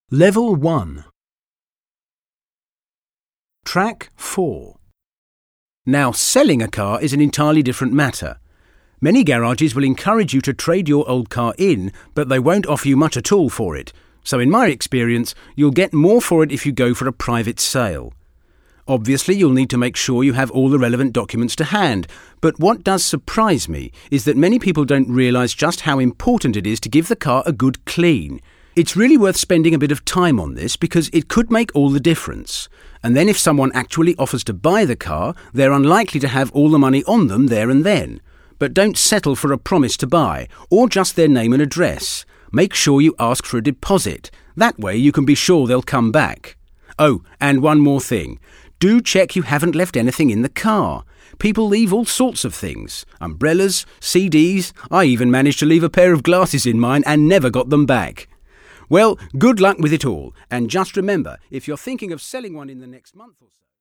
Level 1. Track 4. Now, selling a car is an entirely different matter. Many garages will encourage you to trade your old car in, but they won't offer you much at all for it. So in my experience, you'll get more for it if you go for a private sale. Obviously, you'll need to make sure you have all the relevant documents to hand, but what does surprise me is that many people don't realise just how important it is to give the car a good clean. It's really worth spending a bit of time on this because it could make all the difference. And then if someone actually offers to buy the car, they're unlikely to have all the money on them there and then. But don't settle for a promise to buy, or just their name and address. Make sure you ask for a deposit. That way you can be sure they'll come back. Oh, and one more thing. Do check you haven't left anything in the car. People leave all sorts of things. Umbrellas, CDs. I even managed to leave a pair of glasses in mine and never got them back. Well, good luck with it all. And just remember, if you're thinking of selling one in the next month or so...